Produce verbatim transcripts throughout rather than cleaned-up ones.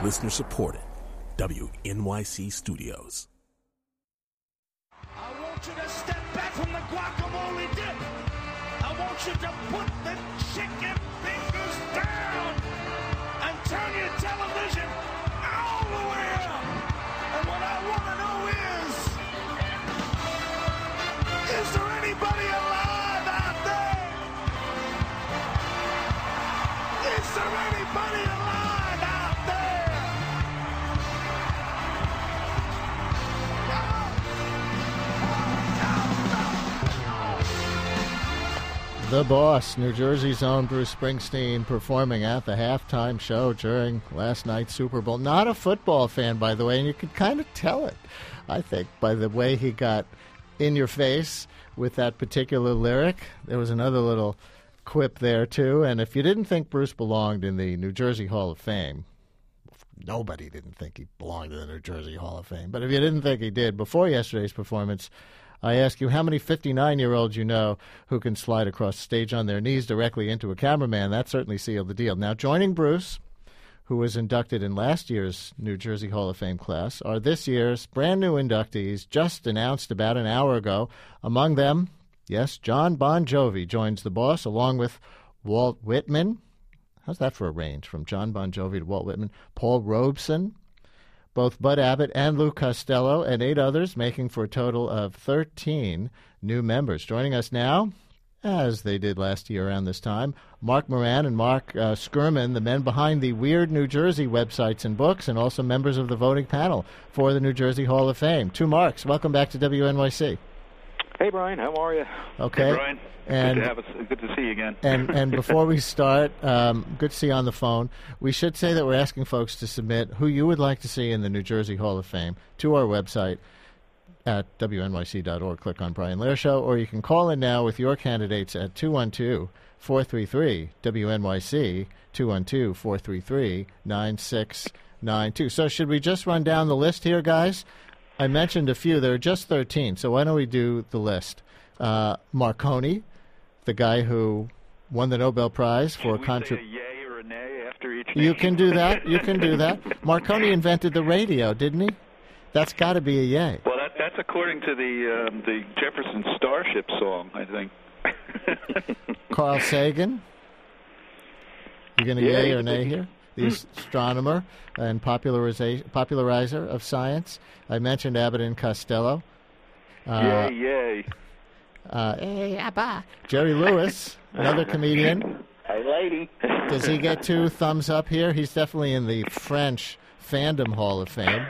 Listener supported. W N Y C Studios. I want you to step back from the guacamole dip. I want you to put the chicken fingers down and turn your television all the way up. And what I want to know is, is there anybody alive out there? Is there anybody alive out there? The Boss, New Jersey's own Bruce Springsteen, performing at the halftime show during last night's Super Bowl. Not a football fan, by the way, and you could kind of tell it, I think, by the way he got in your face with that particular lyric. There was another little quip there, too, and if you didn't think Bruce belonged in the New Jersey Hall of Fame, nobody didn't think he belonged in the New Jersey Hall of Fame, but if you didn't think he did, before yesterday's performance, I ask you how many fifty-nine-year-olds you know who can slide across the stage on their knees directly into a cameraman. That certainly sealed the deal. Now, joining Bruce, who was inducted in last year's New Jersey Hall of Fame class, are this year's brand-new inductees, just announced about an hour ago. Among them, yes, John Bon Jovi joins the Boss, along with Walt Whitman. How's that for a range, from John Bon Jovi to Walt Whitman? Paul Robeson, both Bud Abbott and Lou Costello, and eight others, making for a total of thirteen new members. Joining us now, as they did last year around this time, Mark Moran and Mark uh, Skirman, the men behind the Weird New Jersey websites and books, and also members of the voting panel for the New Jersey Hall of Fame. Two Marks, welcome back to W N Y C. Hey, Brian, how are you? Okay. Hey, Brian. And, good to have us. Good to see you again. and and before we start, um, good to see you on the phone. We should say that we're asking folks to submit who you would like to see in the New Jersey Hall of Fame to our website at W N Y C dot org. Click on Brian Lehrer Show, or you can call in now with your candidates at two one two, four three three, W N Y C, two one two, four three three, nine six nine two. So should we just run down the list here, guys? I mentioned a few. There are just thirteen, so why don't we do the list? Uh, Marconi, the guy who won the Nobel Prize for contra- contra- say a yay or a nay after each You name? can do that. You can do that. Marconi invented the radio, didn't he? That's got to be a yay. Well, that, that's according to the um, the Jefferson Starship song, I think. Carl Sagan. You going to Yeah, yay he's or a nay big- here? The astronomer and populariza- popularizer of science. I mentioned Abbott and Costello. Uh, yay, yay. Uh, hey, Abba. Jerry Lewis, another comedian. Hey, lady. Does he get two thumbs up here? He's definitely in the French Fandom Hall of Fame.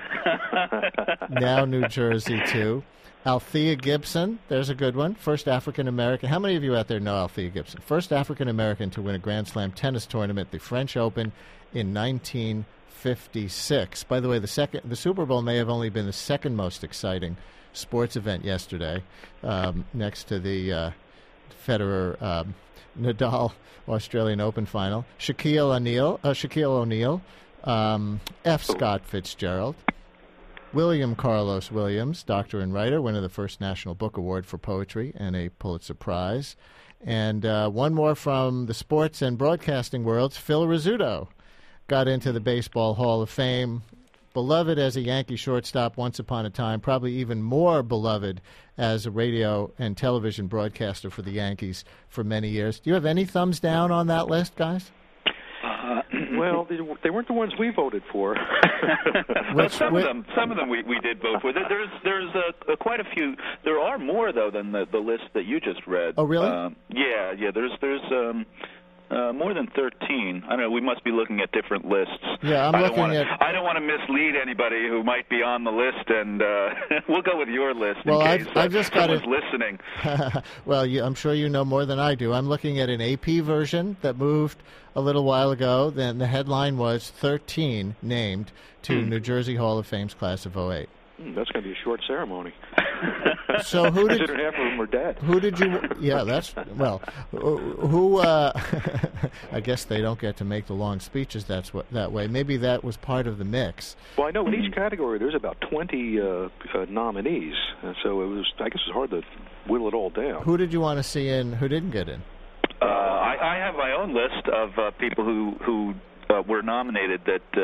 Now New Jersey, too. Althea Gibson, there's a good one. First African-American. How many of you out there know Althea Gibson? First African-American to win a Grand Slam tennis tournament, the French Open, in nineteen fifty-six. By the way, the second, the Super Bowl may have only been the second most exciting sports event yesterday, um, next to the uh, Federer um, Nadal Australian Open final. Shaquille O'Neal, uh, Shaquille O'Neal, um, F. Scott Fitzgerald, William Carlos Williams, doctor and writer, winner of the first National Book Award for Poetry and a Pulitzer Prize, and uh, one more from the sports and broadcasting worlds, Phil Rizzuto, got into the Baseball Hall of Fame. Beloved as a Yankee shortstop once upon a time, probably even more beloved as a radio and television broadcaster for the Yankees for many years. Do you have any thumbs down on that list, guys? Uh, well, they, they weren't the ones we voted for. Well, some of them, some of them we, we did vote for. There, there's there's a, a, quite a few. There are more though than the, the list that you just read. Oh, really? Um, yeah, yeah. There's there's um, uh, more than thirteen. I don't know. We must be looking at different lists. Yeah, I'm I looking don't wanna, at. I don't want to mislead anybody who might be on the list, and uh, we'll go with your list Well, in I've, case I've uh, just got someone's it. listening. Well, you, I'm sure you know more than I do. I'm looking at an A P version that moved a little while ago. Then the headline was thirteen named to Hmm. New Jersey Hall of Fame's class of oh eight. Hmm, that's going to be a short ceremony. So who did Considering half of them are dead. who did you? Yeah, that's well. Who? Uh, I guess they don't get to make the long speeches. That's what that way. Maybe that was part of the mix. Well, I know in each category there's about twenty uh, uh, nominees, and so it was. I guess it's hard to whittle it all down. Who did you want to see in? Who didn't get in? Uh, I, I have my own list of uh, people who who uh, were nominated that uh,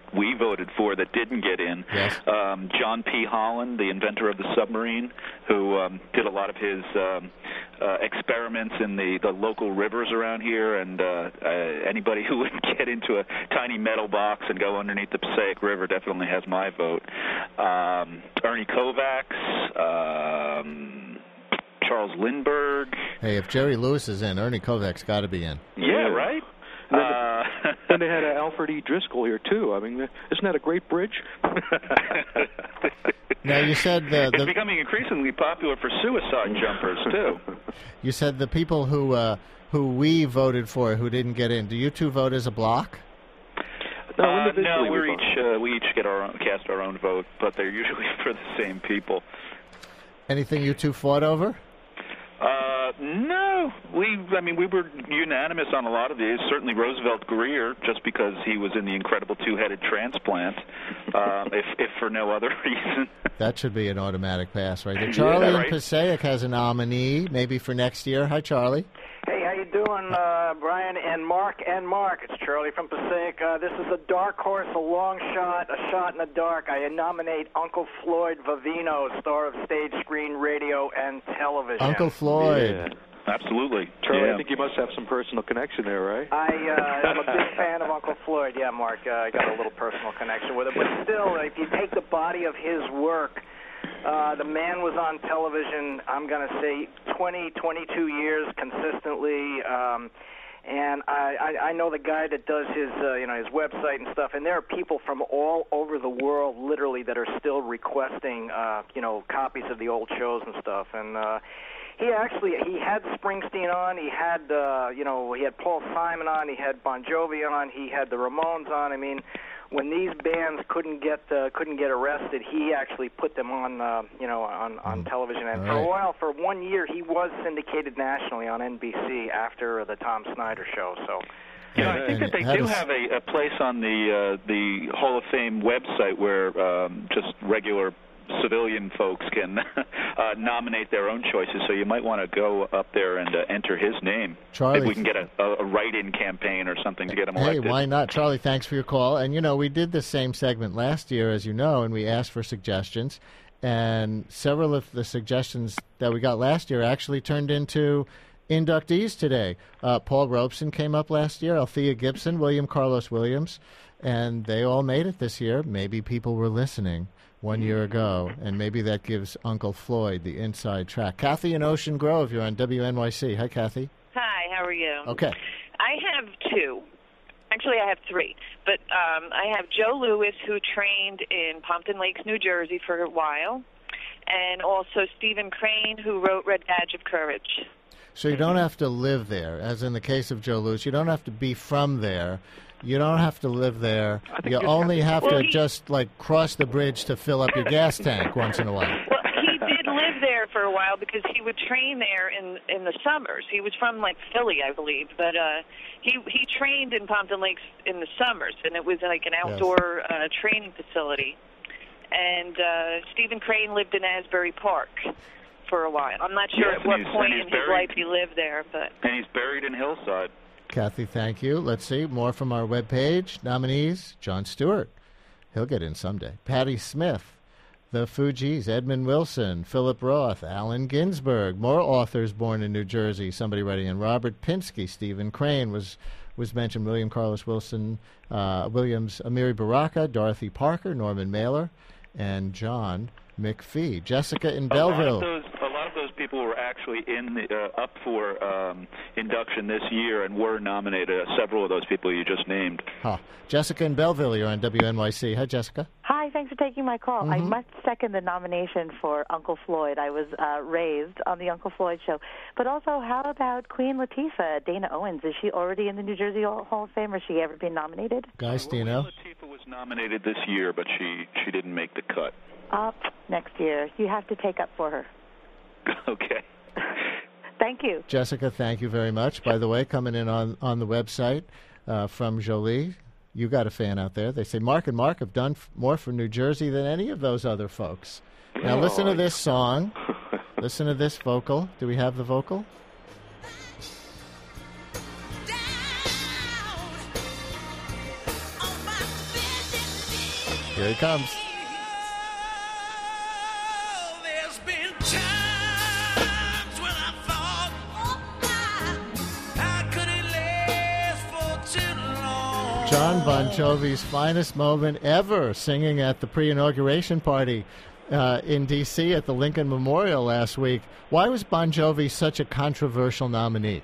we voted for that didn't get in. Yes. Um, John P. Holland, the inventor of the submarine, who um, did a lot of his um, uh, experiments in the, the local rivers around here, and uh, uh, anybody who would get into a tiny metal box and go underneath the Passaic River definitely has my vote. Um, Ernie Kovacs, um, Charles Lindbergh. Hey, if Jerry Lewis is in, Ernie Kovacs got to be in. Yeah, right? Then, Uh, then they had uh, Alfred E. Driscoll here, too. I mean, isn't that a great bridge? Now, you said the, it's the becoming increasingly popular for suicide jumpers, too. you said the people who uh, who we voted for who didn't get in. Do you two vote as a block? No, Uh, individually no, we we're vote. each uh, we each get our own, cast our own vote, but they're usually for the same people. Anything you two fought over? Uh, no, we. I mean, we were unanimous on a lot of these. Certainly Roosevelt Greer, just because he was in the incredible two-headed transplant, um, if if for no other reason. That should be an automatic pass right there. Charlie Yeah, in right. Passaic has a nominee, maybe for next year. Hi, Charlie. Hey, how you doing, uh, Brian and Mark and Mark? It's Charlie from Passaic. Uh, this is a dark horse, a long shot, a shot in the dark. I nominate Uncle Floyd Vivino, star of stage, screen, radio, and television. Uncle Floyd. Yeah. Absolutely. Charlie, yeah. I think you must have some personal connection there, right? I, uh, I'm a big fan of Uncle Floyd. Yeah, Mark, uh, I got a little personal connection with him. But still, if you take the body of his work, Uh, the man was on television, I'm going to say, twenty, twenty-two years consistently. Um, and I, I, I know the guy that does his, uh, you know, his website and stuff. And there are people from all over the world, literally, that are still requesting, uh, you know, copies of the old shows and stuff. And uh, he actually he had Springsteen on. He had, uh, you know, he had Paul Simon on. He had Bon Jovi on. He had the Ramones on. I mean, when these bands couldn't get uh, couldn't get arrested, he actually put them on, uh, you know, on, on television. And All for a right. while, for one year, he was syndicated nationally on N B C after the Tom Snyder show. So, You know, I think that they How do does- have a, a place on the uh, the Hall of Fame website where um, just regular civilian folks can uh, nominate their own choices. So you might want to go up there and uh, enter his name. Charlie- If we can get a, a, a write-in campaign or something to get him Hey, elected. why not? Charlie, thanks for your call. And, you know, we did the same segment last year, as you know, and we asked for suggestions. And several of the suggestions that we got last year actually turned into inductees today. Uh, Paul Robeson came up last year, Althea Gibson, William Carlos Williams, and they all made it this year. Maybe people were listening one year ago, and maybe that gives Uncle Floyd the inside track. Kathy in Ocean Grove, you're on W N Y C. Hi, Kathy. Hi, how are you? Okay. I have two. Actually, I have three. But um, I have Joe Lewis, who trained in Pompton Lakes, New Jersey for a while, and also Stephen Crane, who wrote Red Badge of Courage. So you don't have to live there, as in the case of Joe Lewis. You don't have to be from there. You don't have to live there. I think You you only have Well, to he- just, like, cross the bridge to fill up your gas tank once in a while. Well, he did live there for a while because he would train there in in the summers. He was from, like, Philly, I believe. But uh, he he trained in Pompton Lakes in the summers, and it was like an outdoor uh, training facility. And uh, Stephen Crane lived in Asbury Park for a while. I'm not sure Yes, at what and he's- point and in he's his buried- life he lived there, but And he's buried in Hillside. Kathy, thank you. Let's see. More from our webpage. Nominees, Jon Stewart. He'll get in someday. Patti Smith. The Fugees, Edmund Wilson, Philip Roth, Allen Ginsberg. More authors born in New Jersey. Somebody writing in. Robert Pinsky, Stephen Crane was was mentioned. William Carlos Wilson, uh, Williams, Amiri Baraka, Dorothy Parker, Norman Mailer, and John McPhee. Jessica in A lot of Belleville. those, a lot of those people were actually in the, uh, up for um, induction this year and were nominated. Uh, several of those people you just named. Huh. Jessica in Belleville, you're on W N Y C. Hi, Jessica. Hi, thanks for taking my call. Mm-hmm. I must second the nomination for Uncle Floyd. I was uh, raised on the Uncle Floyd show. But also, how about Queen Latifah, Dana Owens? Is she already in the New Jersey Hall of Fame, or has she ever been nominated? Guys, do you know? Latifah was nominated this year, but she, she didn't make the cut. Up next year. You have to take up for her. Okay. Thank you. Jessica, thank you very much. By the way, coming in on, on the website uh, from Jolie, you got a fan out there. They say Mark and Mark have done f- more for New Jersey than any of those other folks. Now Oh, listen to I- this song. Listen to this vocal. Do we have the vocal? Here he comes. There's been times when I thought, how could it last for too long? John Bon Jovi's finest moment ever, singing at the pre-inauguration party uh, in D C at the Lincoln Memorial last week. Why was Bon Jovi such a controversial nominee?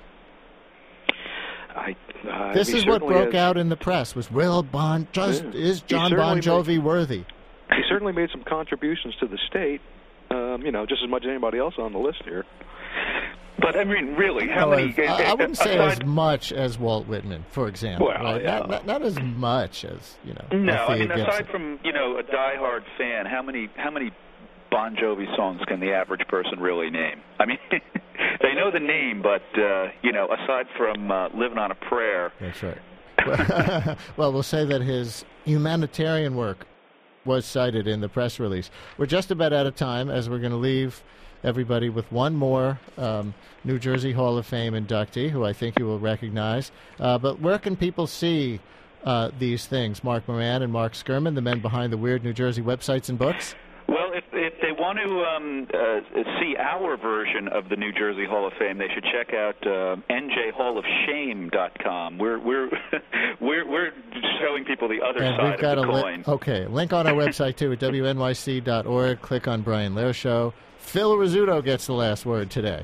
I, uh, this he is what broke has, out in the press, was Will Bon, just, yeah, is John Bon Jovi made, worthy? He certainly made some contributions to the state, um, you know, just as much as anybody else on the list here. But, I mean, really, how no, many... I, I wouldn't say aside, as much as Walt Whitman, for example. Well, right? yeah. not, not, not as much as, you know, No, Althea I mean, Gibson. aside from, you know, a diehard fan, how many how many Bon Jovi songs can the average person really name? I mean, they know the name, but, uh, you know, aside from uh, Living on a Prayer... That's right. Well, we'll say that his humanitarian work was cited in the press release. We're just about out of time, as we're going to leave everybody with one more um, New Jersey Hall of Fame inductee, who I think you will recognize. Uh, but where can people see uh, these things? Mark Moran and Mark Skirman, the men behind the Weird New Jersey websites and books? Well, if, if they want to um, uh, see our version of the New Jersey Hall of Fame, they should check out uh, N J hall of shame dot com. We're we're we're we're showing people the other and side we've got of the a coin. Li- okay, link on our website too at W N Y C dot org. Click on Brian Lair Show. Phil Rizzuto gets the last word today.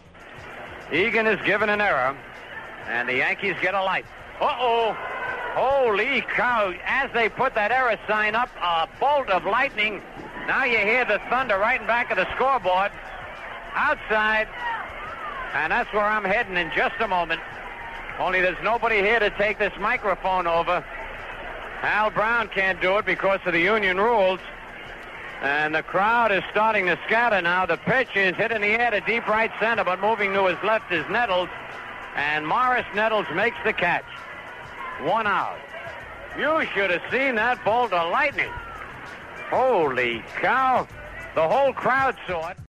Egan is given an error, and the Yankees get a light. Uh-oh. Holy cow. As they put that error sign up, a bolt of lightning. Now you hear the thunder right in back of the scoreboard. Outside. And that's where I'm heading in just a moment. Only there's nobody here to take this microphone over. Al Brown can't do it because of the union rules. And the crowd is starting to scatter now. The pitch is hit in the air to deep right center, but moving to his left is Nettles. And Morris Nettles makes the catch. One out. You should have seen that bolt of lightning. Holy cow. The whole crowd saw it.